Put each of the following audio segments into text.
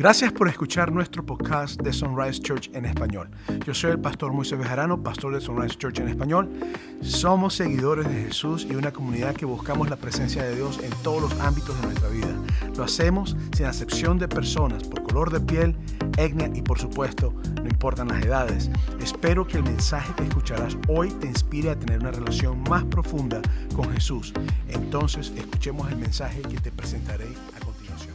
Gracias por escuchar nuestro podcast de Sunrise Church en español. Yo soy el pastor Moisés Bejarano, pastor de Sunrise Church en español. Somos seguidores de Jesús y una comunidad que buscamos la presencia de Dios en todos los ámbitos de nuestra vida. Lo hacemos sin acepción de personas, por color de piel, etnia y por supuesto, no importan las edades. Espero que el mensaje que escucharás hoy te inspire a tener una relación más profunda con Jesús. Entonces, escuchemos el mensaje que te presentaré a continuación.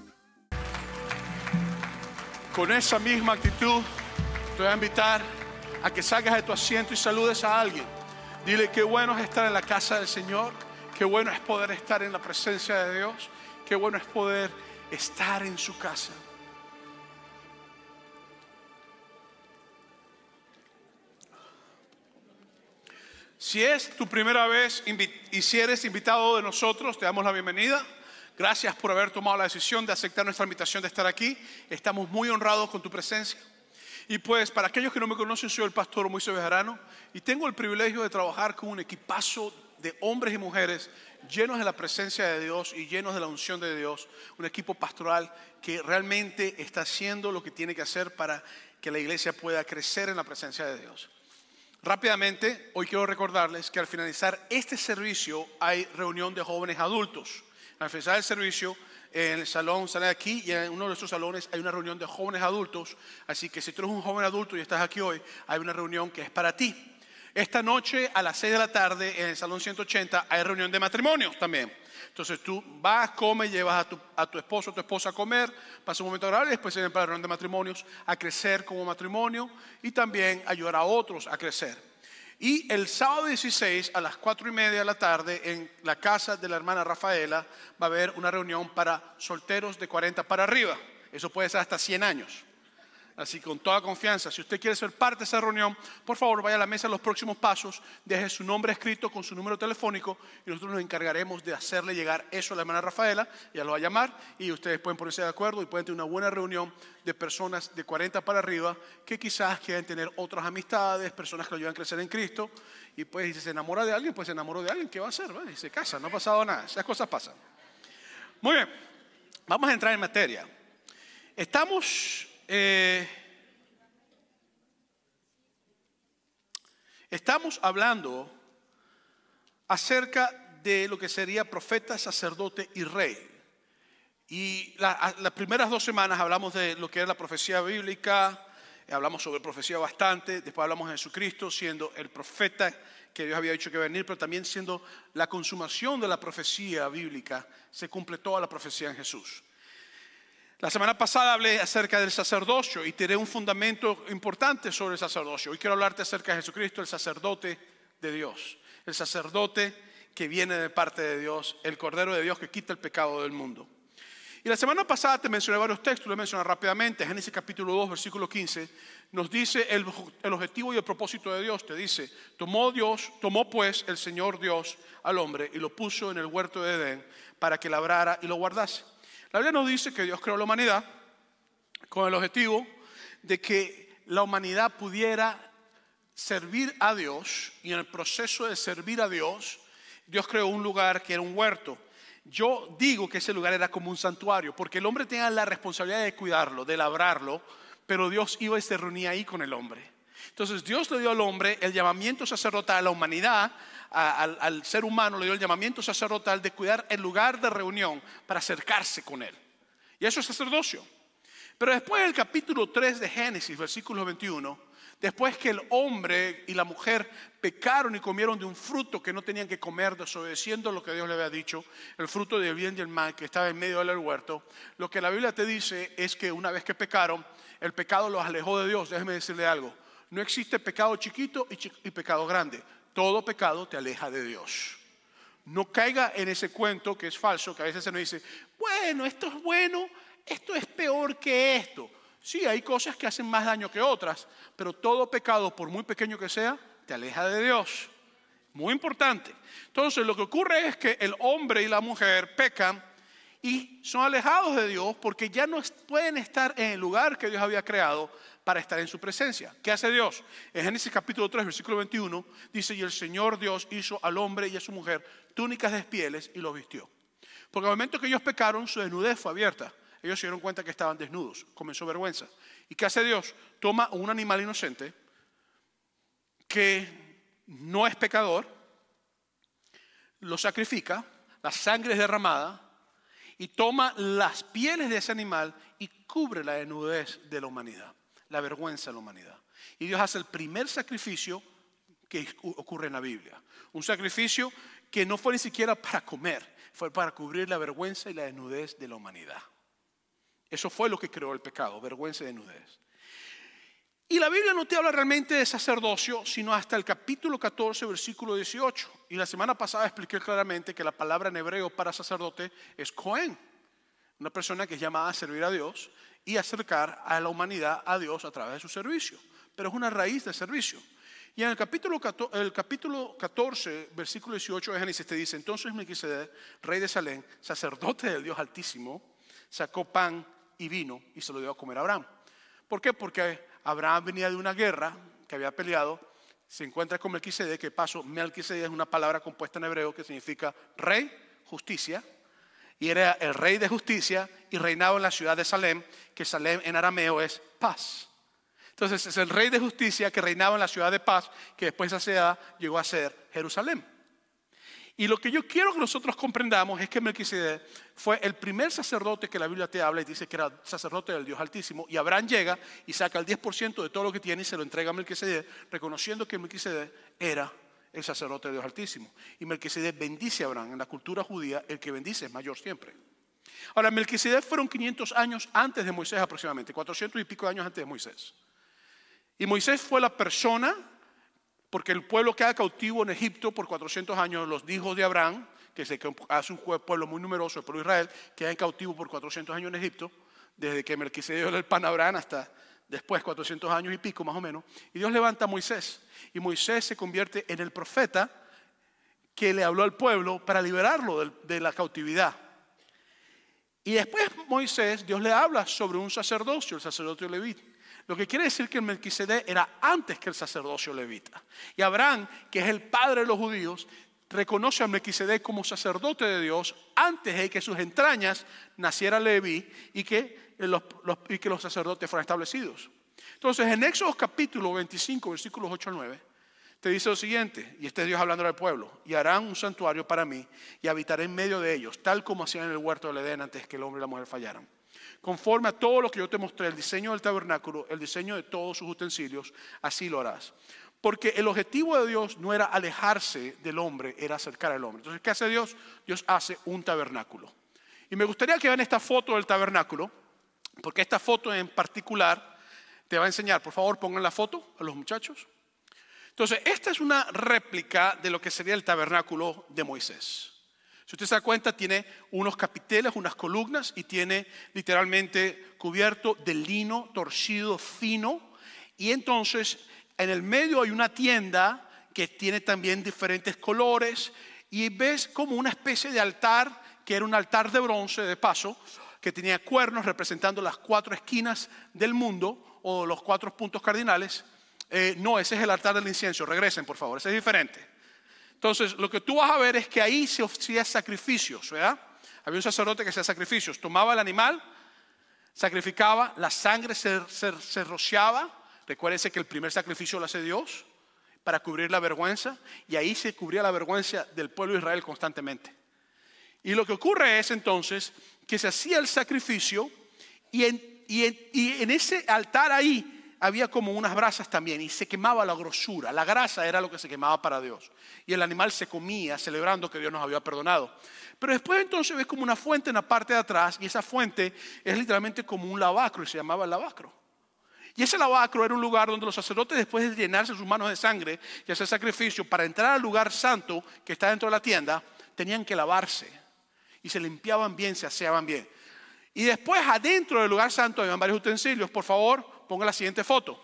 Con esa misma actitud, te voy a invitar a que salgas de tu asiento y saludes a alguien. Dile qué bueno es estar en la casa del Señor, qué bueno es poder estar en la presencia de Dios, qué bueno es poder estar en su casa. Si es tu primera vez y si eres invitado de nosotros, te damos la bienvenida. Gracias por haber tomado la decisión de aceptar nuestra invitación de estar aquí. Estamos muy honrados con tu presencia. Y pues, para aquellos que no me conocen, soy el pastor Moisés Bejarano y tengo el privilegio de trabajar con un equipazo de hombres y mujeres llenos de la presencia de Dios y llenos de la unción de Dios. Un equipo pastoral que realmente está haciendo lo que tiene que hacer para que la iglesia pueda crecer en la presencia de Dios. Rápidamente, hoy quiero recordarles que al finalizar este servicio hay reunión de jóvenes adultos. Al finalizar el servicio, en el salón, sale aquí y en uno de estos salones hay una reunión de jóvenes adultos. Así que si tú eres un joven adulto y estás aquí hoy, hay una reunión que es para ti. Esta noche a las 6 de la tarde en el salón 180 hay reunión de matrimonios también. Entonces tú vas, comes, llevas a tu esposo o tu esposa a comer, pasa un momento agradable y después se ven para la reunión de matrimonios a crecer como matrimonio y también ayudar a otros a crecer. Y el sábado 16 a las 4:30 de la tarde en la casa de la hermana Rafaela va a haber una reunión para solteros de 40 para arriba. Eso puede ser hasta 100 años. Así que con toda confianza, si usted quiere ser parte de esa reunión, por favor vaya a la mesa de los próximos pasos, deje su nombre escrito con su número telefónico y nosotros nos encargaremos de hacerle llegar eso a la hermana Rafaela. Ella lo va a llamar y ustedes pueden ponerse de acuerdo y pueden tener una buena reunión de personas de 40 para arriba que quizás quieran tener otras amistades, personas que lo ayudan a crecer en Cristo. Y pues si se enamora de alguien, pues se enamoró de alguien, ¿qué va a hacer? Y se casa, no ha pasado nada, esas cosas pasan. Muy bien, vamos a entrar en materia. Estamos hablando acerca de lo que sería profeta, sacerdote y rey. Y las primeras 2 semanas hablamos de lo que era la profecía bíblica, hablamos sobre profecía bastante, después hablamos de Jesucristo siendo el profeta que Dios había dicho que iba a venir, pero también siendo la consumación de la profecía bíblica, se cumple toda la profecía en Jesús. La semana pasada hablé acerca del sacerdocio y tiré un fundamento importante sobre el sacerdocio. Hoy quiero hablarte acerca de Jesucristo, el sacerdote de Dios, el sacerdote que viene de parte de Dios, el Cordero de Dios que quita el pecado del mundo. Y la semana pasada te mencioné varios textos, lo he mencionado rápidamente. Génesis capítulo 2, versículo 15, nos dice el objetivo y el propósito de Dios. Te dice, tomó pues el Señor Dios al hombre y lo puso en el huerto de Edén para que labrara y lo guardase. La Biblia nos dice que Dios creó la humanidad con el objetivo de que la humanidad pudiera servir a Dios y en el proceso de servir a Dios, Dios creó un lugar que era un huerto. Yo digo que ese lugar era como un santuario porque el hombre tenía la responsabilidad de cuidarlo, de labrarlo, pero Dios iba y se reunía ahí con el hombre. Entonces Dios le dio al hombre el llamamiento sacerdotal a la humanidad. Al ser humano le dio el llamamiento sacerdotal de cuidar el lugar de reunión para acercarse con él. Y eso es sacerdocio. Pero después del capítulo 3 de Génesis, versículo 21, después que el hombre y la mujer pecaron y comieron de un fruto que no tenían que comer, desobedeciendo lo que Dios le había dicho, el fruto del bien y el mal que estaba en medio del huerto, lo que la Biblia te dice es que una vez que pecaron, el pecado los alejó de Dios. Déjeme decirle algo, no existe pecado chiquito y pecado grande. Todo pecado te aleja de Dios. No caiga en ese cuento que es falso, que a veces se nos dice, bueno, esto es bueno, esto es peor que esto. Sí, hay cosas que hacen más daño que otras, pero todo pecado, por muy pequeño que sea, te aleja de Dios. Muy importante. Entonces, lo que ocurre es que el hombre y la mujer pecan y son alejados de Dios porque ya no pueden estar en el lugar que Dios había creado para estar en su presencia. ¿Qué hace Dios? En Génesis capítulo 3, versículo 21, dice, y el Señor Dios hizo al hombre y a su mujer túnicas de pieles y los vistió. Porque al momento que ellos pecaron, su desnudez fue abierta. ellos se dieron cuenta que estaban desnudos. Comenzó vergüenza. ¿Y qué hace Dios? Toma un animal inocente que no es pecador, lo sacrifica, la sangre es derramada y toma las pieles de ese animal y cubre la desnudez de la humanidad, la vergüenza de la humanidad. Y Dios hace el primer sacrificio que ocurre en la Biblia. Un sacrificio que no fue ni siquiera para comer, fue para cubrir la vergüenza y la desnudez de la humanidad. Eso fue lo que creó el pecado, vergüenza y desnudez. Y la Biblia no te habla realmente de sacerdocio, sino hasta el capítulo 14, versículo 18. Y la semana pasada expliqué claramente que la palabra en hebreo para sacerdote es Cohen, una persona que es llamada a servir a Dios y acercar a la humanidad a Dios a través de su servicio. Pero es una raíz de servicio. Y en el capítulo 14, versículo 18 de Génesis te dice: entonces Melquisedec, rey de Salem, sacerdote del Dios Altísimo, sacó pan y vino y se lo dio a comer a Abraham. ¿Por qué? Porque Abraham venía de una guerra que había peleado, se encuentra con Melquisedec, que paso, Melquisedec es una palabra compuesta en hebreo que significa rey, justicia, y era el rey de justicia y reinaba en la ciudad de Salem, que Salem en arameo es paz. Entonces es el rey de justicia que reinaba en la ciudad de paz, que después esa ciudad llegó a ser Jerusalén. Y lo que yo quiero que nosotros comprendamos es que Melquisedec fue el primer sacerdote que la Biblia te habla y dice que era sacerdote del Dios Altísimo. Y Abraham llega y saca el 10% de todo lo que tiene y se lo entrega a Melquisedec, reconociendo que Melquisedec era el sacerdote del Dios Altísimo. Y Melquisedec bendice a Abraham. En la cultura judía, el que bendice es mayor siempre. Ahora, Melquisedec fueron 500 años antes de Moisés aproximadamente, 400 y pico de años antes de Moisés. Y Moisés fue la persona, porque el pueblo queda cautivo en Egipto por 400 años, los hijos de Abraham, que hace un pueblo muy numeroso, el pueblo de Israel, queda en cautivo por 400 años en Egipto, desde que Melquisedec dio el pan a Abraham hasta después 400 años y pico más o menos. Y Dios levanta a Moisés, y Moisés se convierte en el profeta que le habló al pueblo para liberarlo de la cautividad. Y después Moisés, Dios le habla sobre un sacerdocio, el sacerdocio levita. Lo que quiere decir que el Melquisedec era antes que el sacerdocio levita. Y Abraham, que es el padre de los judíos, reconoce a Melquisedec como sacerdote de Dios antes de que sus entrañas naciera Leví y que los sacerdotes fueran establecidos. Entonces en Éxodo capítulo 25, versículos 8 al 9, te dice lo siguiente, y este es Dios hablando al pueblo: y harán un santuario para mí y habitaré en medio de ellos, tal como hacían en el huerto del Edén antes que el hombre y la mujer fallaran. Conforme a todo lo que yo te mostré, el diseño del tabernáculo, el diseño de todos sus utensilios, así lo harás. Porque el objetivo de Dios no era alejarse del hombre, era acercar al hombre. Entonces, ¿qué hace Dios? Dios hace un tabernáculo. Y me gustaría que vean esta foto del tabernáculo, porque esta foto en particular te va a enseñar. Por favor, pongan la foto a los muchachos. Entonces, esta es una réplica de lo que sería el tabernáculo de Moisés. Si usted se da cuenta, tiene unos capiteles, unas columnas y tiene literalmente cubierto de lino torcido fino. Y entonces en el medio hay una tienda que tiene también diferentes colores y ves como una especie de altar, que era un altar de bronce de paso, que tenía cuernos representando las 4 esquinas del mundo o los 4 puntos cardinales. No, ese es el altar del incienso. Regresen, por favor, ese es diferente. Entonces, lo que tú vas a ver es que ahí se hacía sacrificios, ¿verdad? Había un sacerdote que hacía sacrificios. Tomaba el animal, sacrificaba, la sangre se rociaba. Recuérdense que el primer sacrificio lo hace Dios para cubrir la vergüenza. Y ahí se cubría la vergüenza del pueblo de Israel constantemente. Y lo que ocurre es entonces que se hacía el sacrificio y en ese altar ahí había como unas brasas también y se quemaba la grosura. La grasa era lo que se quemaba para Dios. Y el animal se comía celebrando que Dios nos había perdonado. Pero después entonces ves como una fuente en la parte de atrás y esa fuente es literalmente como un lavacro y se llamaba el lavacro. Y ese lavacro era un lugar donde los sacerdotes, después de llenarse sus manos de sangre y hacer sacrificio, para entrar al lugar santo que está dentro de la tienda, tenían que lavarse. Y se limpiaban bien, se aseaban bien. Y después adentro del lugar santo había varios utensilios. Por favor, ponga la siguiente foto.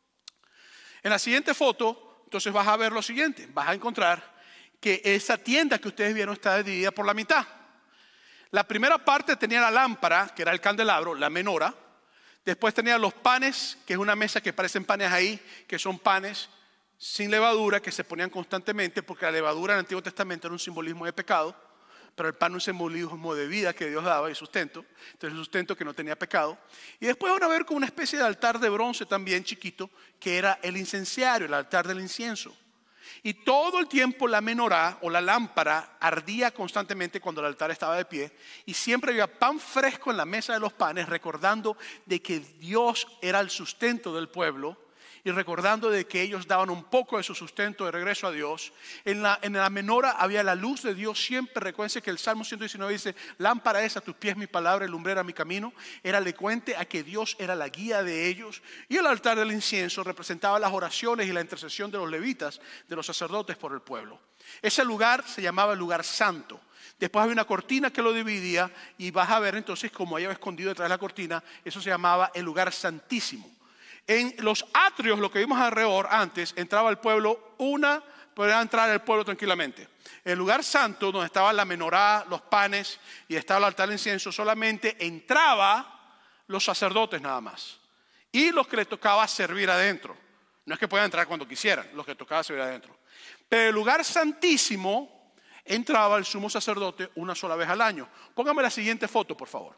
En la siguiente foto, entonces vas a ver lo siguiente. Vas a encontrar que esa tienda que ustedes vieron está dividida por la mitad. La primera parte tenía la lámpara, que era el candelabro, la menora. Después tenía los panes, que es una mesa que parecen panes ahí, que son panes sin levadura, que se ponían constantemente, porque la levadura en el Antiguo Testamento era un simbolismo de pecado. pero el pan no es simbolismo de vida que Dios daba y sustento. Entonces el sustento que no tenía pecado. Y después van a ver como una especie de altar de bronce también chiquito, que era el incenciario, el altar del incienso. Y todo el tiempo la menorá o la lámpara ardía constantemente cuando el altar estaba de pie. Y siempre había pan fresco en la mesa de los panes, recordando de que Dios era el sustento del pueblo. Y recordando de que ellos daban un poco de su sustento de regreso a Dios. En la menora había la luz de Dios siempre. Recuerden que el Salmo 119 dice: lámpara es a tus pies mi palabra y lumbrera mi camino. Era elocuente a que Dios era la guía de ellos. Y el altar del incienso representaba las oraciones y la intercesión de los levitas, de los sacerdotes por el pueblo. Ese lugar se llamaba el lugar santo. Después había una cortina que lo dividía. Y vas a ver entonces como había escondido detrás de la cortina. Eso se llamaba el lugar santísimo. En los atrios, lo que vimos alrededor antes, entraba el pueblo, podía entrar el pueblo tranquilamente. El lugar santo, donde estaba la menorá, los panes y estaba el altar de incienso, solamente entraba los sacerdotes nada más. Y los que les tocaba servir adentro. No es que puedan entrar cuando quisieran, los que tocaba servir adentro. Pero el lugar santísimo entraba el sumo sacerdote una sola vez al año. Póngame la siguiente foto, por favor.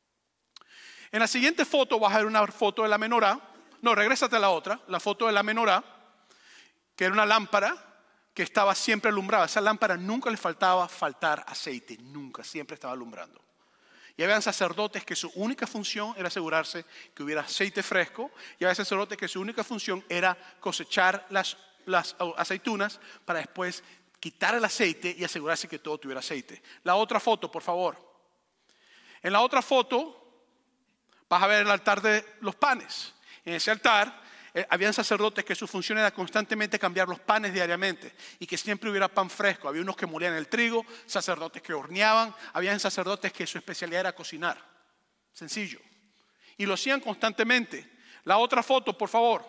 En la siguiente foto vas a ver una foto de la menorá. No, regrésate a la otra, la foto de la menorá, que era una lámpara que estaba siempre alumbrada. Esa lámpara nunca le faltar aceite, nunca, siempre estaba alumbrando. Y había sacerdotes que su única función era asegurarse que hubiera aceite fresco. Y había sacerdotes que su única función era cosechar las aceitunas para después quitar el aceite y asegurarse que todo tuviera aceite. La otra foto, por favor. En la otra foto vas a ver el altar de los panes. En ese altar habían sacerdotes que su función era constantemente cambiar los panes diariamente y que siempre hubiera pan fresco. Había unos que molían el trigo, sacerdotes que horneaban, habían sacerdotes que su especialidad era cocinar. Sencillo. Y lo hacían constantemente. La otra foto, por favor.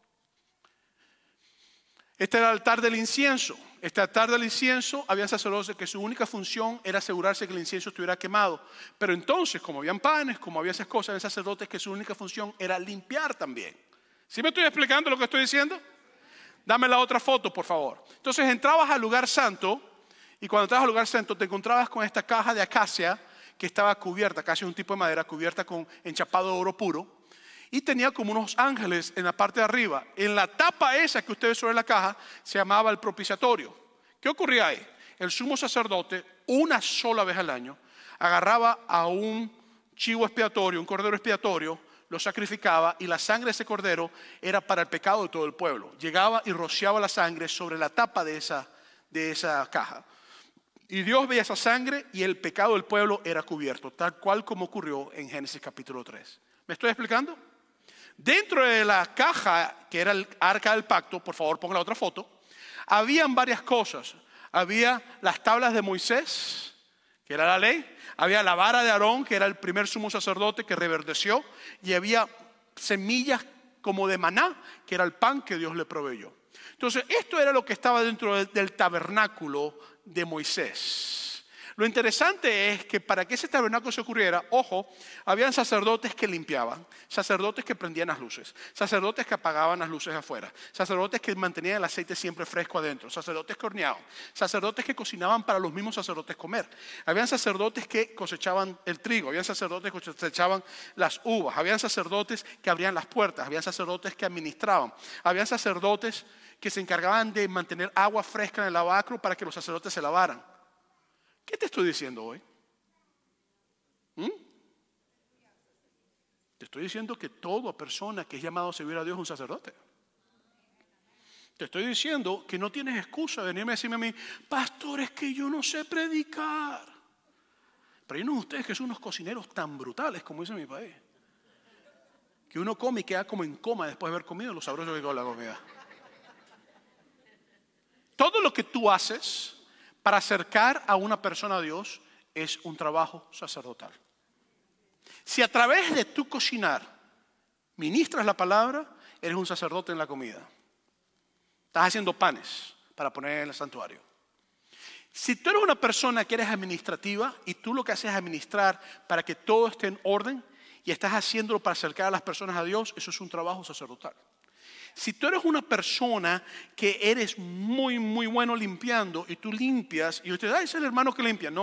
Este era el altar del incienso. Este altar del incienso, había sacerdotes que su única función era asegurarse que el incienso estuviera quemado. Pero entonces, como habían panes, como había esas cosas, había sacerdotes que su única función era limpiar también. ¿Sí me estoy explicando lo que estoy diciendo? Dame la otra foto, por favor. Entonces entrabas al lugar santo, y cuando entrabas al lugar santo te encontrabas con esta caja de acacia que estaba cubierta, casi un tipo de madera, cubierta con enchapado de oro puro. Y tenía como unos ángeles en la parte de arriba. En la tapa esa que usted ve sobre la caja se llamaba el propiciatorio. ¿Qué ocurría ahí? El sumo sacerdote, una sola vez al año, agarraba a un chivo expiatorio, un cordero expiatorio, lo sacrificaba y la sangre de ese cordero era para el pecado de todo el pueblo. Llegaba y rociaba la sangre sobre la tapa de esa caja. Y Dios veía esa sangre y el pecado del pueblo era cubierto, tal cual como ocurrió en Génesis capítulo 3. ¿Me estoy explicando? Dentro de la caja, que era el arca del pacto, por favor ponga la otra foto, habían varias cosas. Había las tablas de Moisés, que era la ley. Había la vara de Aarón, que era el primer sumo sacerdote que reverdeció. Y había semillas como de maná, que era el pan que Dios le proveyó. Entonces, esto era lo que estaba dentro del tabernáculo de Moisés. Lo interesante es que para que ese tabernáculo se ocurriera, ojo, habían sacerdotes que limpiaban, sacerdotes que prendían las luces, sacerdotes que apagaban las luces afuera, sacerdotes que mantenían el aceite siempre fresco adentro, sacerdotes que horneaban, sacerdotes que cocinaban para los mismos sacerdotes comer. Habían sacerdotes que cosechaban el trigo, habían sacerdotes que cosechaban las uvas, habían sacerdotes que abrían las puertas, habían sacerdotes que administraban, habían sacerdotes que se encargaban de mantener agua fresca en el lavacro para que los sacerdotes se lavaran. ¿Qué te estoy diciendo hoy? Te estoy diciendo que toda persona que es llamado a servir a Dios es un sacerdote. Te estoy diciendo que no tienes excusa de venirme a decirme a mí, pastor, es que yo no sé predicar. Pero hay unos de ustedes que son unos cocineros tan brutales, como dice mi país, que uno come y queda como en coma después de haber comido lo sabroso que quedó la comida. Todo lo que tú haces para acercar a una persona a Dios es un trabajo sacerdotal. Si a través de tu cocinar ministras la palabra, eres un sacerdote en la comida. Estás haciendo panes para poner en el santuario. Si tú eres una persona que eres administrativa y tú lo que haces es administrar para que todo esté en orden y estás haciéndolo para acercar a las personas a Dios, eso es un trabajo sacerdotal. Si tú eres una persona que eres muy, muy bueno limpiando y tú limpias y usted, es el hermano que limpia. No,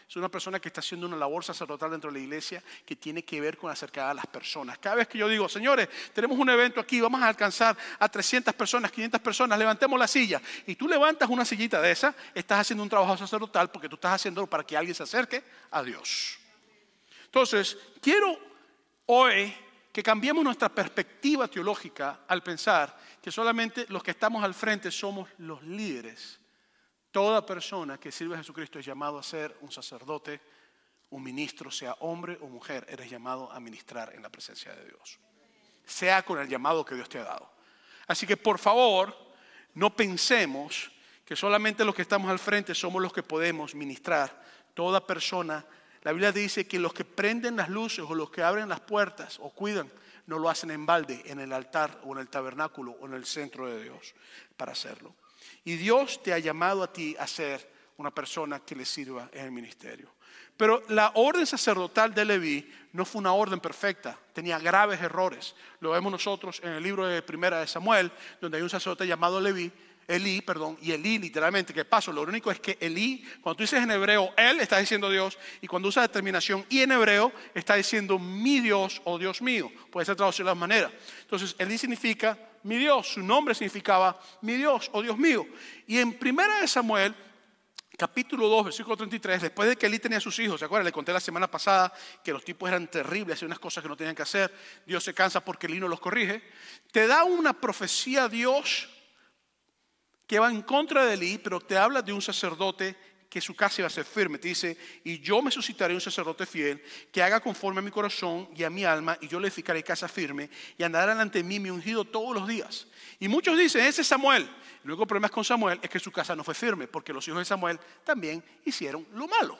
es una persona que está haciendo una labor sacerdotal dentro de la iglesia que tiene que ver con acercar a las personas. Cada vez que yo digo, señores, tenemos un evento aquí, vamos a alcanzar a 300 personas, 500 personas, levantemos la silla. Y tú levantas una sillita de esa, estás haciendo un trabajo sacerdotal porque tú estás haciéndolo para que alguien se acerque a Dios. Entonces, quiero hoy que cambiemos nuestra perspectiva teológica al pensar que solamente los que estamos al frente somos los líderes. Toda persona que sirve a Jesucristo es llamado a ser un sacerdote, un ministro, sea hombre o mujer, eres llamado a ministrar en la presencia de Dios. Sea con el llamado que Dios te ha dado. Así que por favor, no pensemos que solamente los que estamos al frente somos los que podemos ministrar. Toda persona, la Biblia dice que los que prenden las luces o los que abren las puertas o cuidan, no lo hacen en balde, en el altar o en el tabernáculo o en el centro de Dios para hacerlo. Y Dios te ha llamado a ti a ser una persona que le sirva en el ministerio. Pero la orden sacerdotal de Leví no fue una orden perfecta, tenía graves errores. Lo vemos nosotros en el libro de Primera de Samuel, donde hay un sacerdote llamado Elí, y Elí literalmente, ¿qué pasó? Lo único es que Elí, cuando tú dices en hebreo, él está diciendo Dios, y cuando usa determinación y en hebreo, está diciendo mi Dios o Dios mío. Puede ser traducido de las maneras. Entonces, Elí significa mi Dios, su nombre significaba mi Dios o Dios mío. Y en Primera de Samuel, capítulo 2, versículo 33, después de que Elí tenía sus hijos, ¿se acuerdan? Le conté la semana pasada que los tipos eran terribles, hacían unas cosas que no tenían que hacer. Dios se cansa porque Elí no los corrige. Te da una profecía a Dios que va en contra de Elí, pero te habla de un sacerdote que su casa iba a ser firme. Te dice, y yo me suscitaré un sacerdote fiel que haga conforme a mi corazón y a mi alma, y yo le edificaré casa firme y andará delante de mí mi ungido todos los días. Y muchos dicen, ese es Samuel. El único problema con Samuel es que su casa no fue firme, porque los hijos de Samuel también hicieron lo malo.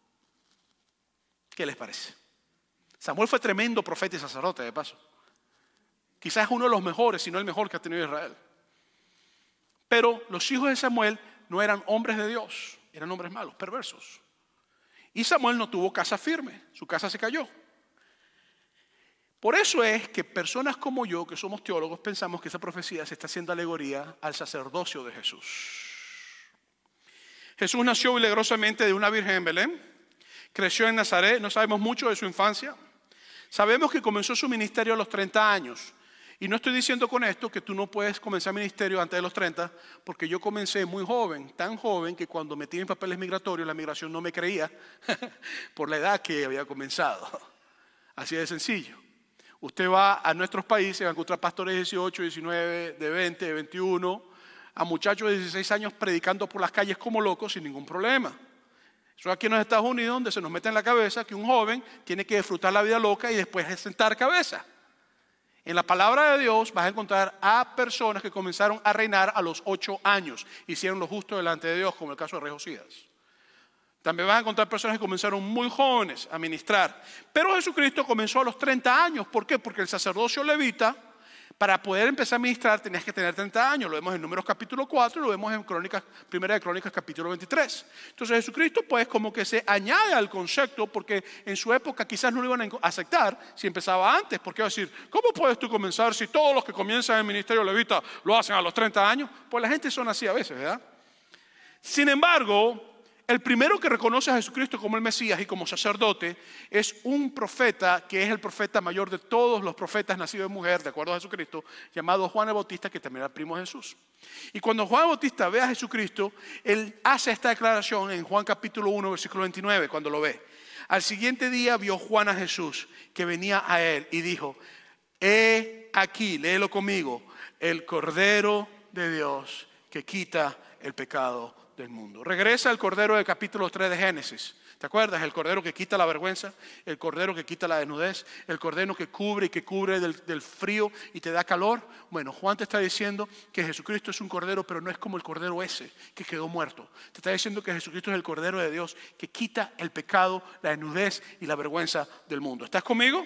¿Qué les parece? Samuel fue tremendo profeta y sacerdote, de paso. Quizás uno de los mejores, si no el mejor que ha tenido Israel. Pero los hijos de Samuel no eran hombres de Dios, eran hombres malos, perversos. Y Samuel no tuvo casa firme, su casa se cayó. Por eso es que personas como yo, que somos teólogos, pensamos que esa profecía se está haciendo alegoría al sacerdocio de Jesús. Jesús nació milagrosamente de una virgen en Belén, creció en Nazaret, no sabemos mucho de su infancia. Sabemos que comenzó su ministerio a los 30 años. Y no estoy diciendo con esto que tú no puedes comenzar ministerio antes de los 30, porque yo comencé muy joven, tan joven que cuando metí mis papeles migratorios, la migración no me creía por la edad que había comenzado. Así de sencillo. Usted va a nuestros países, va a encontrar pastores de 18, 19, de 20, de 21, a muchachos de 16 años predicando por las calles como locos sin ningún problema. Eso aquí en los Estados Unidos, donde se nos mete en la cabeza que un joven tiene que disfrutar la vida loca y después sentar cabeza. En la palabra de Dios vas a encontrar a personas que comenzaron a reinar a los 8 años. Hicieron lo justo delante de Dios, como el caso de Rey Josías. También vas a encontrar personas que comenzaron muy jóvenes a ministrar. Pero Jesucristo comenzó a los 30 años. ¿Por qué? Porque el sacerdocio levita, para poder empezar a ministrar, tenías que tener 30 años. Lo vemos en Números capítulo 4 y lo vemos en Primera de Crónicas capítulo 23. Entonces Jesucristo pues como que se añade al concepto, porque en su época quizás no lo iban a aceptar si empezaba antes. Porque iba a decir, ¿cómo puedes tú comenzar si todos los que comienzan el ministerio levita lo hacen a los 30 años? Pues la gente son así a veces, ¿verdad? Sin embargo, el primero que reconoce a Jesucristo como el Mesías y como sacerdote es un profeta que es el profeta mayor de todos los profetas nacidos de mujer, de acuerdo a Jesucristo, llamado Juan el Bautista, que también era primo de Jesús. Y cuando Juan el Bautista ve a Jesucristo, él hace esta declaración en Juan capítulo 1, versículo 29, cuando lo ve. Al siguiente día vio Juan a Jesús que venía a él y dijo, he aquí, léelo conmigo, el Cordero de Dios que quita el pecado del mundo. Regresa al Cordero del capítulo 3 de Génesis. ¿Te acuerdas? El Cordero que quita la vergüenza, el Cordero que quita la desnudez, el Cordero que cubre del frío y te da calor. Bueno, Juan te está diciendo que Jesucristo es un Cordero, pero no es como el Cordero ese que quedó muerto. Te está diciendo que Jesucristo es el Cordero de Dios que quita el pecado, la desnudez y la vergüenza del mundo. ¿Estás conmigo?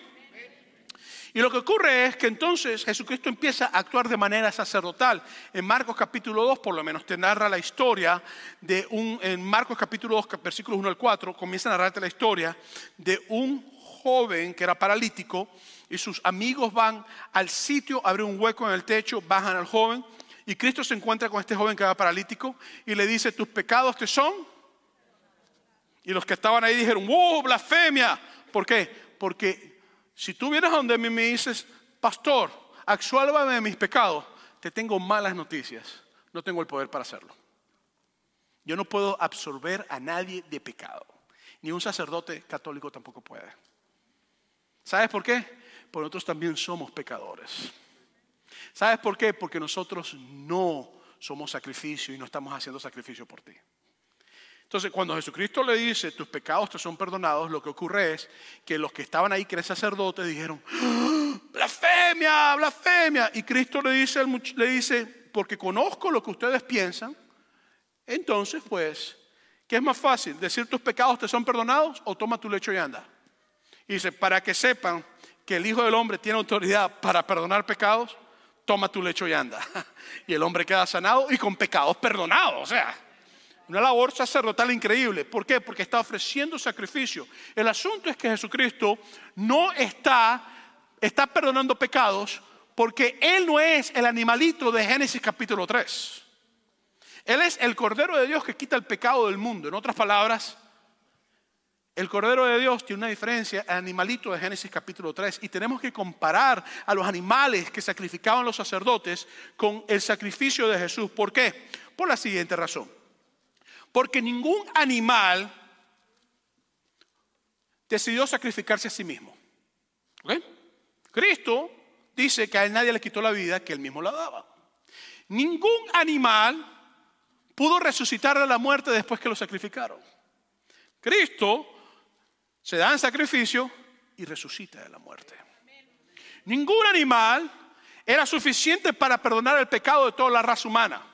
Y lo que ocurre es que entonces Jesucristo empieza a actuar de manera sacerdotal. En Marcos capítulo 2, por lo menos, te narra la historia en Marcos capítulo 2, versículos 1 al 4, comienza a narrarte la historia de un joven que era paralítico y sus amigos van al sitio, abren un hueco en el techo, bajan al joven y Cristo se encuentra con este joven que era paralítico y le dice, tus pecados te son. Y los que estaban ahí dijeron, ¡wow, blasfemia! ¿Por qué? Porque si tú vienes a donde mí y me dices, pastor, absuélvame de mis pecados, te tengo malas noticias. No tengo el poder para hacerlo. Yo no puedo absolver a nadie de pecado. Ni un sacerdote católico tampoco puede. ¿Sabes por qué? Porque nosotros también somos pecadores. ¿Sabes por qué? Porque nosotros no somos sacrificio y no estamos haciendo sacrificio por ti. Entonces, cuando Jesucristo le dice, tus pecados te son perdonados, lo que ocurre es que los que estaban ahí, que eran sacerdotes, dijeron, ¡ah! ¡Blasfemia, blasfemia! Y Cristo le dice, porque conozco lo que ustedes piensan, entonces, pues, ¿qué es más fácil? ¿Decir tus pecados te son perdonados o toma tu lecho y anda? Y dice, para que sepan que el Hijo del Hombre tiene autoridad para perdonar pecados, toma tu lecho y anda. Y el hombre queda sanado y con pecados perdonados. O sea, una labor sacerdotal increíble. ¿Por qué? Porque está ofreciendo sacrificio. El asunto es que Jesucristo no está perdonando pecados porque Él no es el animalito de Génesis capítulo 3. Él es el Cordero de Dios que quita el pecado del mundo. En otras palabras, el Cordero de Dios tiene una diferencia al animalito de Génesis capítulo 3 y tenemos que comparar a los animales que sacrificaban los sacerdotes con el sacrificio de Jesús. ¿Por qué? Por la siguiente razón. Porque ningún animal decidió sacrificarse a sí mismo. ¿Ok? Cristo dice que a él nadie le quitó la vida, que él mismo la daba. Ningún animal pudo resucitar de la muerte después que lo sacrificaron. Cristo se da en sacrificio y resucita de la muerte. Ningún animal era suficiente para perdonar el pecado de toda la raza humana.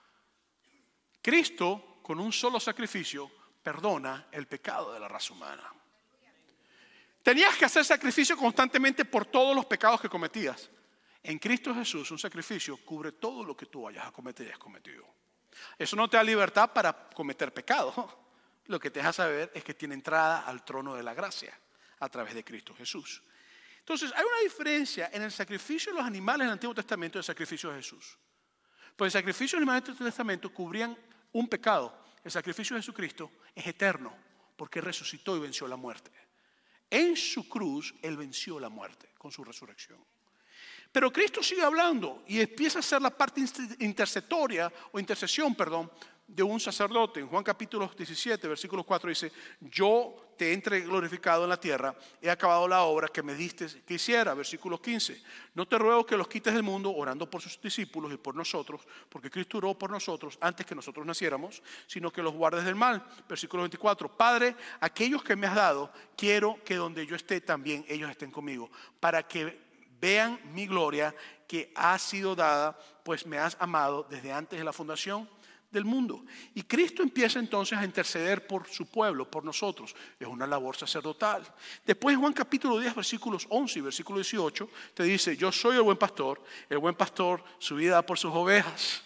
Cristo, con un solo sacrificio, perdona el pecado de la raza humana. Tenías que hacer sacrificio constantemente por todos los pecados que cometías. En Cristo Jesús, un sacrificio cubre todo lo que tú vayas a cometer y has cometido. Eso no te da libertad para cometer pecado. Lo que te deja saber es que tiene entrada al trono de la gracia a través de Cristo Jesús. Entonces, hay una diferencia en el sacrificio de los animales en el Antiguo Testamento y el sacrificio de Jesús. Pues el sacrificio de los animales del Antiguo Testamento cubrían un pecado. El sacrificio de Jesucristo es eterno porque resucitó y venció la muerte. En su cruz, Él venció la muerte con su resurrección. Pero Cristo sigue hablando y empieza a ser la parte intercesión, de un sacerdote. En Juan capítulo 17, versículo 4 dice, yo te he glorificado en la tierra, he acabado la obra que me diste que hiciera. Versículo 15, no te ruego que los quites del mundo, orando por sus discípulos y por nosotros, porque Cristo oró por nosotros antes que nosotros naciéramos, sino que los guardes del mal. Versículo 24, Padre, aquellos que me has dado, quiero que donde yo esté también ellos estén conmigo, para que vean mi gloria que ha sido dada, pues me has amado desde antes de la fundación del mundo. Y Cristo empieza entonces a interceder por su pueblo, por nosotros. Es una labor sacerdotal. Después Juan capítulo 10, versículos 11 y versículo 18, te dice, yo soy el buen pastor su vida da por sus ovejas.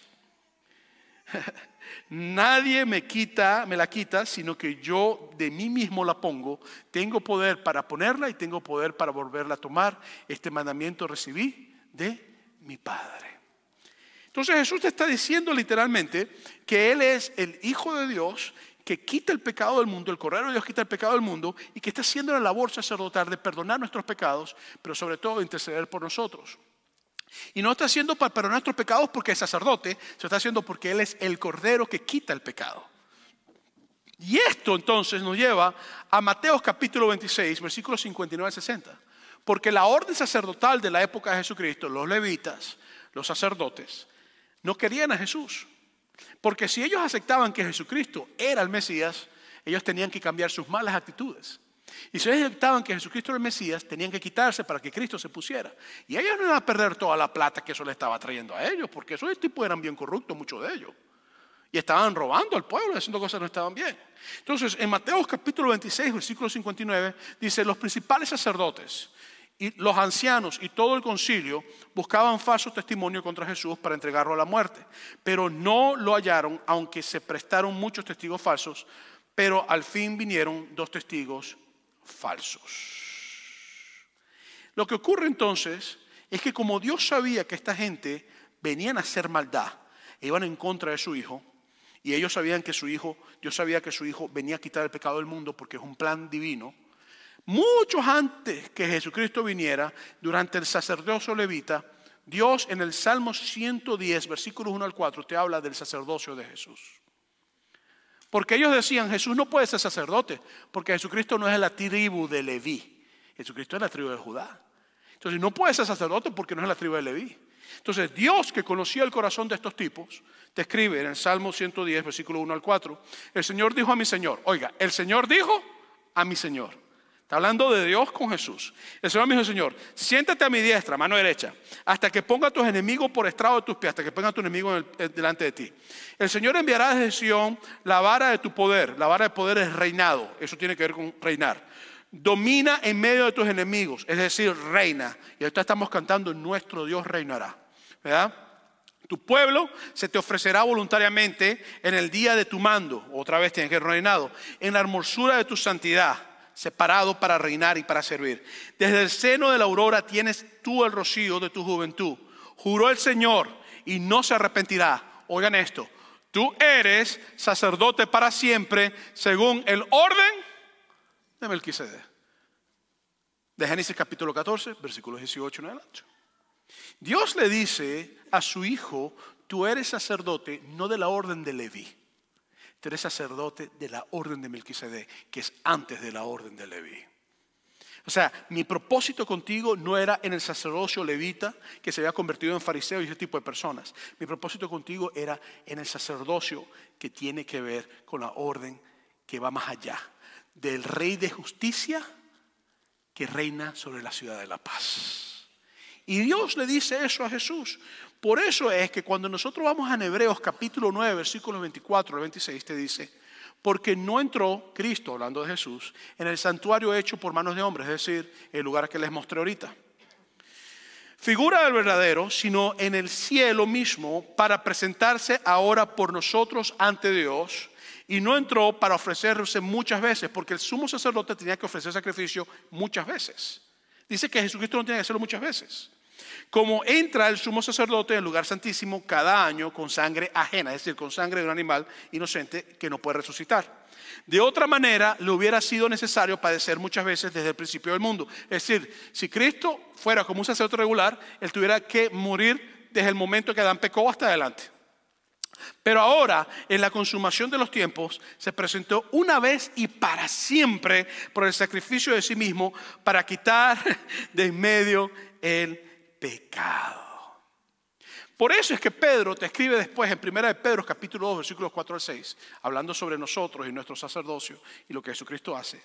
Nadie me la quita, sino que yo de mí mismo la pongo. Tengo poder para ponerla y tengo poder para volverla a tomar. Este mandamiento recibí de mi Padre. Entonces Jesús te está diciendo literalmente que Él es el Hijo de Dios que quita el pecado del mundo, el Cordero de Dios quita el pecado del mundo y que está haciendo la labor sacerdotal de perdonar nuestros pecados, pero sobre todo de interceder por nosotros. Y no está haciendo para perdonar nuestros pecados porque es sacerdote, se está haciendo porque Él es el Cordero que quita el pecado. Y esto entonces nos lleva a Mateo capítulo 26, versículos 59 al 60. Porque la orden sacerdotal de la época de Jesucristo, los levitas, los sacerdotes, no querían a Jesús. Porque si ellos aceptaban que Jesucristo era el Mesías, ellos tenían que cambiar sus malas actitudes. Y si ellos aceptaban que Jesucristo era el Mesías, tenían que quitarse para que Cristo se pusiera. Y ellos no iban a perder toda la plata que eso le estaba trayendo a ellos, porque esos tipos eran bien corruptos, muchos de ellos. Y estaban robando al pueblo, haciendo cosas que no estaban bien. Entonces, en Mateo capítulo 26, versículo 59, dice, los principales sacerdotes y los ancianos y todo el concilio buscaban falso testimonio contra Jesús para entregarlo a la muerte. Pero no lo hallaron, aunque se prestaron muchos testigos falsos, pero al fin vinieron 2 testigos falsos. Lo que ocurre entonces es que como Dios sabía que esta gente venían a hacer maldad, e iban en contra de su Hijo, Y ellos sabían que Dios sabía que su hijo venía a quitar el pecado del mundo porque es un plan divino. Muchos antes que Jesucristo viniera, durante el sacerdocio levita, Dios en el Salmo 110, versículos 1 al 4, te habla del sacerdocio de Jesús. Porque ellos decían, Jesús no puede ser sacerdote, porque Jesucristo no es de la tribu de Leví. Jesucristo es de la tribu de Judá. Entonces no puede ser sacerdote porque no es de la tribu de Leví. Entonces Dios, que conocía el corazón de estos tipos, te escribe en el Salmo 110, versículo 1 al 4, el Señor dijo a mi Señor, oiga, el Señor dijo a mi Señor. Está hablando de Dios con Jesús. El Señor me dijo, Señor, siéntate a mi diestra, mano derecha, hasta que ponga a tus enemigos por estrado de tus pies, hasta que ponga a tu enemigo delante de ti. El Señor enviará desde Sión la vara de tu poder. La vara de poder es reinado. Eso tiene que ver con reinar. Domina en medio de tus enemigos, es decir, reina. Y ahorita estamos cantando, nuestro Dios reinará. ¿Verdad? Tu pueblo se te ofrecerá voluntariamente en el día de tu mando. Otra vez tienes que ser reinado. En la hermosura de tu santidad, separado para reinar y para servir. Desde el seno de la aurora tienes tú el rocío de tu juventud. Juró el Señor y no se arrepentirá. Oigan esto. Tú eres sacerdote para siempre según el orden de Melquisedec. De Génesis capítulo 14, versículos 18 en adelante. Dios le dice a su hijo, tú eres sacerdote no de la orden de Leví. Tú eres sacerdote de la orden de Melquisedec, que es antes de la orden de Leví. O sea, mi propósito contigo no era en el sacerdocio levita que se había convertido en fariseo y ese tipo de personas. Mi propósito contigo era en el sacerdocio que tiene que ver con la orden que va más allá. Del rey de justicia que reina sobre la ciudad de la paz. Y Dios le dice eso a Jesús. Por eso es que cuando nosotros vamos a Hebreos capítulo 9, versículos 24 al 26, te dice, porque no entró Cristo, hablando de Jesús, en el santuario hecho por manos de hombres, es decir, el lugar que les mostré ahorita. Figura del verdadero, sino en el cielo mismo, para presentarse ahora por nosotros ante Dios. Y no entró para ofrecerse muchas veces, porque el sumo sacerdote tenía que ofrecer sacrificio muchas veces. Dice que Jesucristo no tiene que hacerlo muchas veces. Como entra el sumo sacerdote en el lugar santísimo cada año con sangre ajena, es decir, con sangre de un animal inocente que no puede resucitar. De otra manera, le hubiera sido necesario padecer muchas veces desde el principio del mundo. Es decir, si Cristo fuera como un sacerdote regular, él tuviera que morir desde el momento que Adán pecó hasta adelante. Pero ahora, en la consumación de los tiempos, se presentó una vez y para siempre por el sacrificio de sí mismo para quitar de en medio el pecado. Por eso es que Pedro te escribe después en 1 de Pedro capítulo 2 versículos 4 al 6, hablando sobre nosotros y nuestro sacerdocio y lo que Jesucristo hace.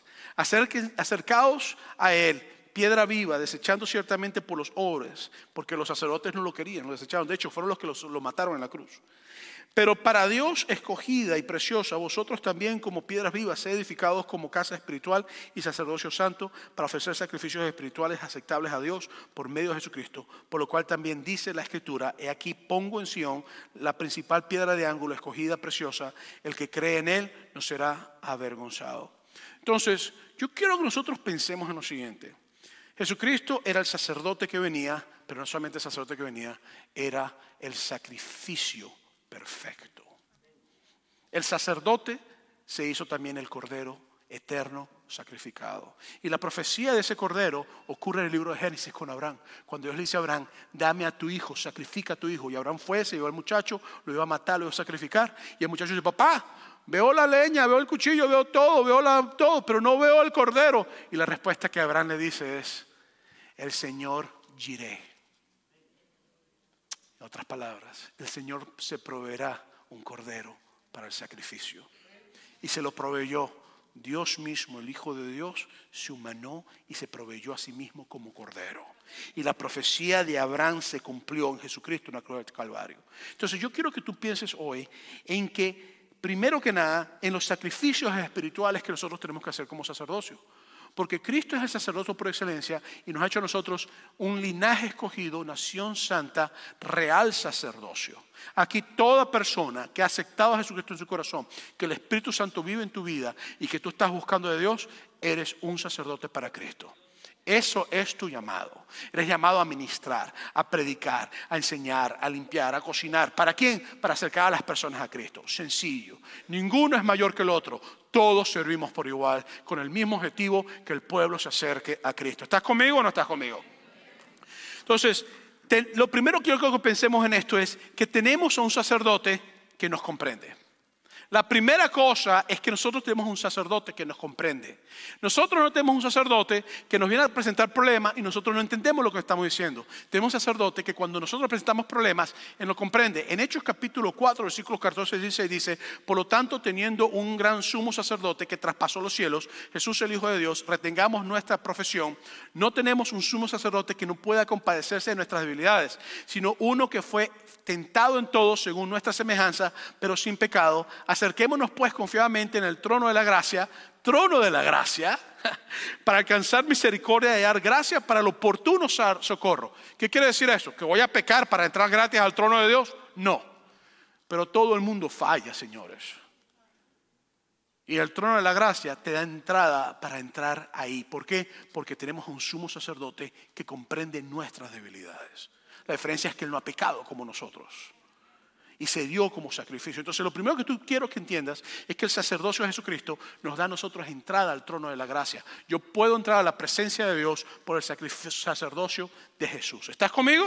Acercaos a él, piedra viva, desechando ciertamente por los hombres, porque los sacerdotes no lo querían, lo desecharon. De hecho, fueron los que lo mataron en la cruz. Pero para Dios escogida y preciosa, vosotros también como piedras vivas, sed edificados como casa espiritual y sacerdocio santo para ofrecer sacrificios espirituales aceptables a Dios por medio de Jesucristo. Por lo cual también dice la Escritura, he aquí pongo en Sión la principal piedra de ángulo, escogida, preciosa, el que cree en él no será avergonzado. Entonces, yo quiero que nosotros pensemos en lo siguiente. Jesucristo era el sacerdote que venía, pero no solamente el sacerdote que venía, era el sacrificio perfecto. El sacerdote se hizo también el cordero eterno sacrificado. Y la profecía de ese cordero ocurre en el libro de Génesis con Abraham. Cuando Dios le dice a Abraham, dame a tu hijo, sacrifica a tu hijo. Y Abraham fue, se llevó al muchacho, lo iba a matar, lo iba a sacrificar. Y el muchacho dice, papá, veo la leña, veo el cuchillo, veo todo, todo, pero no veo el cordero. Y la respuesta que Abraham le dice es, el Señor Jireh. En otras palabras, el Señor se proveerá un cordero para el sacrificio. Y se lo proveyó. Dios mismo, el Hijo de Dios, se humanó y se proveyó a sí mismo como cordero. Y la profecía de Abraham se cumplió en Jesucristo en la cruz del Calvario. Entonces yo quiero que tú pienses hoy en que, primero que nada, en los sacrificios espirituales que nosotros tenemos que hacer como sacerdocio. Porque Cristo es el sacerdote por excelencia y nos ha hecho a nosotros un linaje escogido, nación santa, real sacerdocio. Aquí toda persona que ha aceptado a Jesucristo en su corazón, que el Espíritu Santo vive en tu vida y que tú estás buscando de Dios, eres un sacerdote para Cristo. Eso es tu llamado. Eres llamado a ministrar, a predicar, a enseñar, a limpiar, a cocinar. ¿Para quién? Para acercar a las personas a Cristo. Sencillo. Ninguno es mayor que el otro. Todos servimos por igual, con el mismo objetivo, que el pueblo se acerque a Cristo. ¿Estás conmigo o no estás conmigo? Entonces, lo primero que yo quiero que pensemos en esto es que tenemos a un sacerdote que nos comprende. La primera cosa es que nosotros tenemos un sacerdote que nos comprende. Nosotros no tenemos un sacerdote que nos viene a presentar problemas y nosotros no entendemos lo que estamos diciendo. Tenemos un sacerdote que cuando nosotros presentamos problemas, Él nos comprende. En Hechos capítulo 4, versículos 14 y 16 dice: por lo tanto, teniendo un gran sumo sacerdote que traspasó los cielos, Jesús el Hijo de Dios, retengamos nuestra profesión. No tenemos un sumo sacerdote que no pueda compadecerse de nuestras debilidades, sino uno que fue tentado en todo según nuestra semejanza, pero sin pecado. Acerquémonos pues confiadamente en el trono de la gracia, para alcanzar misericordia y hallar gracia para el oportuno socorro. ¿Qué quiere decir eso? ¿Que voy a pecar para entrar gratis al trono de Dios? No. Pero todo el mundo falla, señores. Y el trono de la gracia te da entrada para entrar ahí. ¿Por qué? Porque tenemos un sumo sacerdote que comprende nuestras debilidades. La diferencia es que Él no ha pecado como nosotros y se dio como sacrificio. Entonces, lo primero que quiero que entiendas es que el sacerdocio de Jesucristo nos da a nosotros entrada al trono de la gracia. Yo puedo entrar a la presencia de Dios por el sacerdocio de Jesús. ¿Estás conmigo?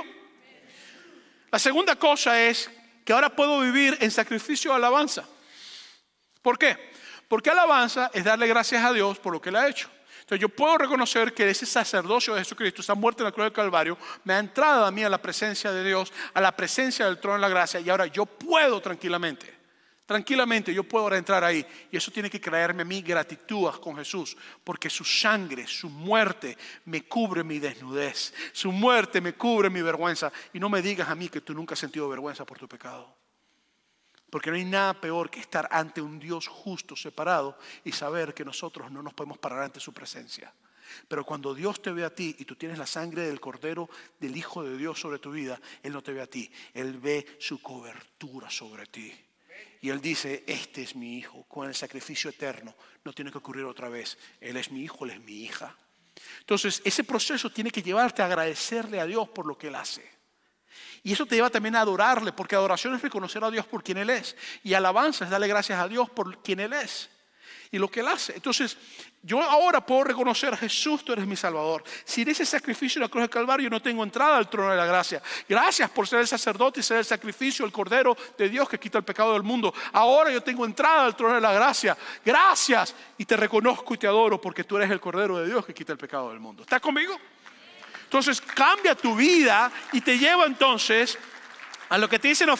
La segunda cosa es que ahora puedo vivir en sacrificio de alabanza. ¿Por qué? Porque alabanza es darle gracias a Dios por lo que Él ha hecho. Entonces yo puedo reconocer que ese sacerdocio de Jesucristo, esa muerte en la cruz del Calvario, me ha entrado a mí a la presencia de Dios, a la presencia del trono de la gracia, y ahora yo puedo tranquilamente yo puedo ahora entrar ahí. Y eso tiene que traerme a mí gratitud con Jesús, porque su sangre, su muerte me cubre mi desnudez, su muerte me cubre mi vergüenza. Y no me digas a mí que tú nunca has sentido vergüenza por tu pecado. Porque no hay nada peor que estar ante un Dios justo, separado, y saber que nosotros no nos podemos parar ante su presencia. Pero cuando Dios te ve a ti y tú tienes la sangre del Cordero, del Hijo de Dios sobre tu vida, Él no te ve a ti, Él ve su cobertura sobre ti. Y Él dice: este es mi Hijo, con el sacrificio eterno, no tiene que ocurrir otra vez. Él es mi Hijo, Él es mi hija. Entonces ese proceso tiene que llevarte a agradecerle a Dios por lo que Él hace. Y eso te lleva también a adorarle, porque adoración es reconocer a Dios por quien Él es. Y alabanza es darle gracias a Dios por quien Él es y lo que Él hace. Entonces, yo ahora puedo reconocer: Jesús, tú eres mi Salvador. Sin ese sacrificio en la cruz del Calvario no tengo entrada al trono de la gracia. Gracias por ser el sacerdote y ser el sacrificio, el Cordero de Dios que quita el pecado del mundo. Ahora yo tengo entrada al trono de la gracia. Gracias. Y te reconozco y te adoro porque tú eres el Cordero de Dios que quita el pecado del mundo. ¿Estás conmigo? Entonces cambia tu vida y te lleva entonces a lo que te dicen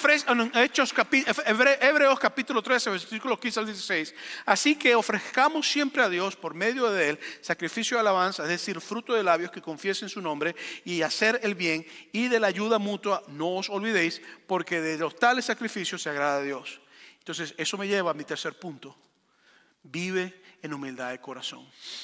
Hebreos capítulo 13, versículos 15 al 16. Así que ofrezcamos siempre a Dios por medio de Él sacrificio de alabanza, es decir, fruto de labios que confiesen su nombre, y hacer el bien, y de la ayuda mutua no os olvidéis, porque de los tales sacrificios se agrada a Dios. Entonces eso me lleva a mi tercer punto: vive en humildad de corazón.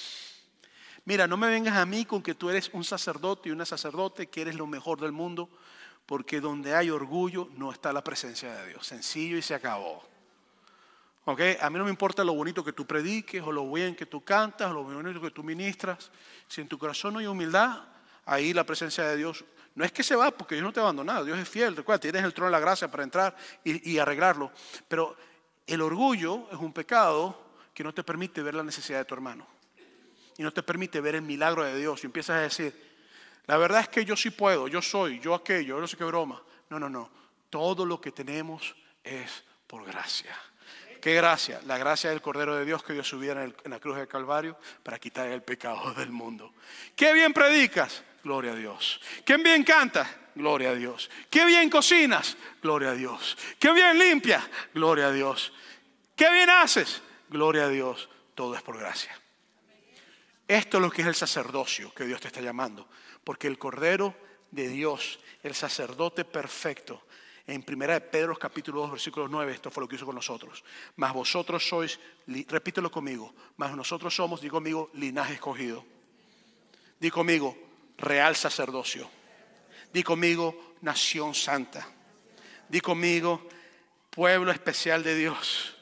Mira, no me vengas a mí con que tú eres un sacerdote y una sacerdote, que eres lo mejor del mundo, porque donde hay orgullo no está la presencia de Dios. Sencillo y se acabó. ¿Ok? A mí no me importa lo bonito que tú prediques, o lo bien que tú cantas, o lo bonito que tú ministras. Si en tu corazón no hay humildad, ahí la presencia de Dios no es que se va, porque Dios no te ha abandonado. Dios es fiel. Recuerda, tienes el trono de la gracia para entrar y arreglarlo. Pero el orgullo es un pecado que no te permite ver la necesidad de tu hermano. Y no te permite ver el milagro de Dios. Y empiezas a decir: la verdad es que yo sí puedo, yo soy, yo aquello, yo no sé qué broma. No. Todo lo que tenemos es por gracia. ¿Qué gracia? La gracia del Cordero de Dios que dio su vida en la cruz del Calvario para quitar el pecado del mundo. ¿Qué bien predicas? Gloria a Dios. ¿Qué bien cantas? Gloria a Dios. ¿Qué bien cocinas? Gloria a Dios. ¿Qué bien limpias? Gloria a Dios. ¿Qué bien haces? Gloria a Dios. Todo es por gracia. Esto es lo que es el sacerdocio que Dios te está llamando. Porque el Cordero de Dios, el sacerdote perfecto, en 1 Pedro capítulo 2 versículo 9, esto fue lo que hizo con nosotros. Mas vosotros sois, repítelo conmigo, mas nosotros somos, di conmigo, linaje escogido. Di conmigo, real sacerdocio. Di conmigo, nación santa. Di conmigo, pueblo especial de Dios.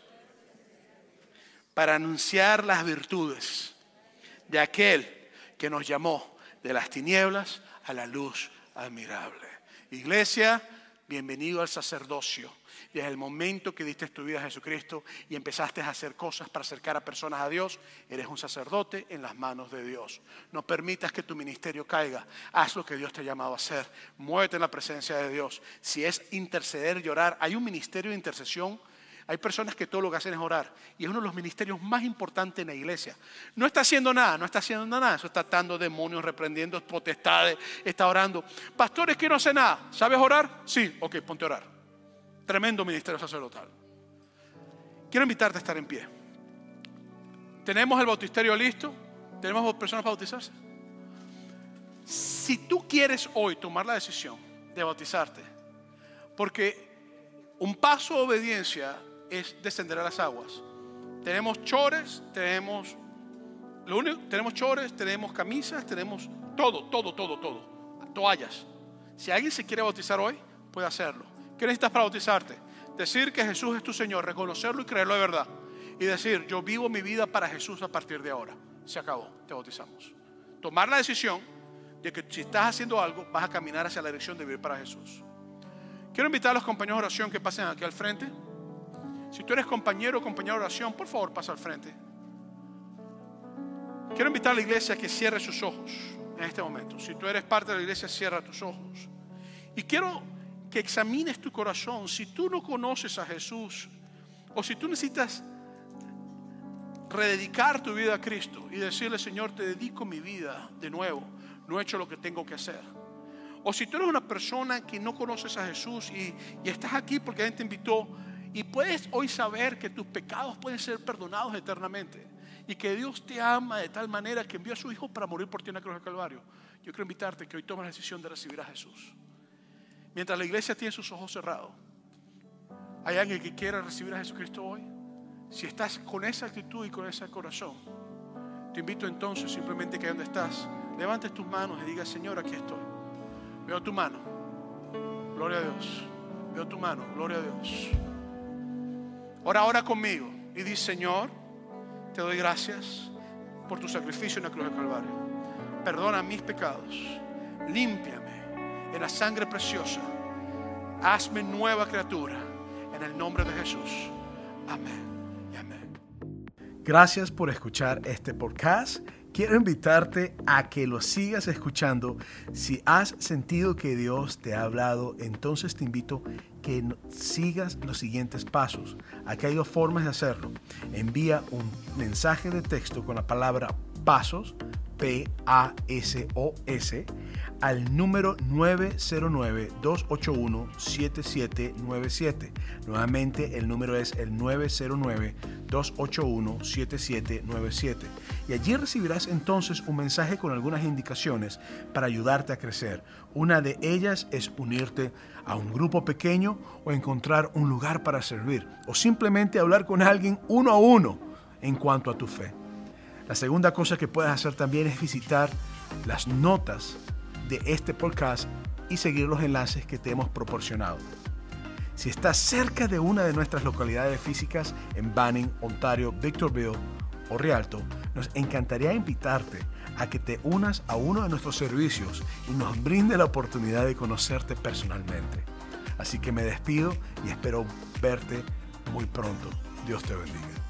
Para anunciar las virtudes de aquel que nos llamó de las tinieblas a la luz admirable. Iglesia, bienvenido al sacerdocio. Desde el momento que diste tu vida a Jesucristo y empezaste a hacer cosas para acercar a personas a Dios, eres un sacerdote en las manos de Dios. No permitas que tu ministerio caiga. Haz lo que Dios te ha llamado a hacer. Muévete en la presencia de Dios. Si es interceder y orar, hay un ministerio de intercesión. Hay personas que todo lo que hacen es orar. Y es uno de los ministerios más importantes en la iglesia. No está haciendo nada, no está haciendo nada. Eso está atando demonios, reprendiendo potestades, está orando. Pastores que no hacen nada. ¿Sabes orar? Sí, ok, ponte a orar. Tremendo ministerio sacerdotal. Quiero invitarte a estar en pie. ¿Tenemos el bautisterio listo? ¿Tenemos personas para bautizarse? Si tú quieres hoy tomar la decisión de bautizarte, porque un paso de obediencia es descender a las aguas. Tenemos chores, tenemos camisas, tenemos todo. Toallas. Si alguien se quiere bautizar hoy, puede hacerlo. ¿Qué necesitas para bautizarte? Decir que Jesús es tu Señor, reconocerlo y creerlo de verdad. Y decir, yo vivo mi vida para Jesús a partir de ahora. Se acabó, te bautizamos. Tomar la decisión de que si estás haciendo algo, vas a caminar hacia la dirección de vivir para Jesús. Quiero invitar a los compañeros de oración que pasen aquí al frente. Si tú eres compañero o compañera de oración, por favor pasa al frente. Quiero invitar a la iglesia a que cierre sus ojos en este momento. Si tú eres parte de la iglesia, cierra tus ojos. Y quiero que examines tu corazón. Si tú no conoces a Jesús, o si tú necesitas rededicar tu vida a Cristo y decirle, Señor, te dedico mi vida de nuevo, no he hecho lo que tengo que hacer. O si tú eres una persona que no conoces a Jesús y estás aquí porque alguien te invitó y puedes hoy saber que tus pecados pueden ser perdonados eternamente y que Dios te ama de tal manera que envió a su Hijo para morir por ti en la cruz del Calvario, yo quiero invitarte que hoy tomes la decisión de recibir a Jesús. Mientras la iglesia tiene sus ojos cerrados, ¿hay alguien que quiera recibir a Jesucristo hoy? Si estás con esa actitud y con ese corazón, te invito entonces simplemente que donde estás, levantes tus manos y digas, Señor, aquí estoy. Veo tu mano, gloria a Dios. Veo tu mano, gloria a Dios. Ora conmigo y di, Señor, te doy gracias por tu sacrificio en la cruz del Calvario. Perdona mis pecados, límpiame en la sangre preciosa. Hazme nueva criatura en el nombre de Jesús. Amén y amén. Gracias por escuchar este podcast. Quiero invitarte a que lo sigas escuchando. Si has sentido que Dios te ha hablado, entonces te invito que sigas los siguientes pasos. Aquí hay dos formas de hacerlo. Envía un mensaje de texto con la palabra PASOS, PASOS, al número 909-281-7797. Nuevamente el número es el 909-281-7797. Y allí recibirás entonces un mensaje con algunas indicaciones para ayudarte a crecer. Una de ellas es unirte a un grupo pequeño o encontrar un lugar para servir o simplemente hablar con alguien uno a uno en cuanto a tu fe. La segunda cosa que puedes hacer también es visitar las notas de este podcast y seguir los enlaces que te hemos proporcionado. Si estás cerca de una de nuestras localidades físicas en Banning, Ontario, Victorville o Rialto, nos encantaría invitarte a que te unas a uno de nuestros servicios y nos brinde la oportunidad de conocerte personalmente. Así que me despido y espero verte muy pronto. Dios te bendiga.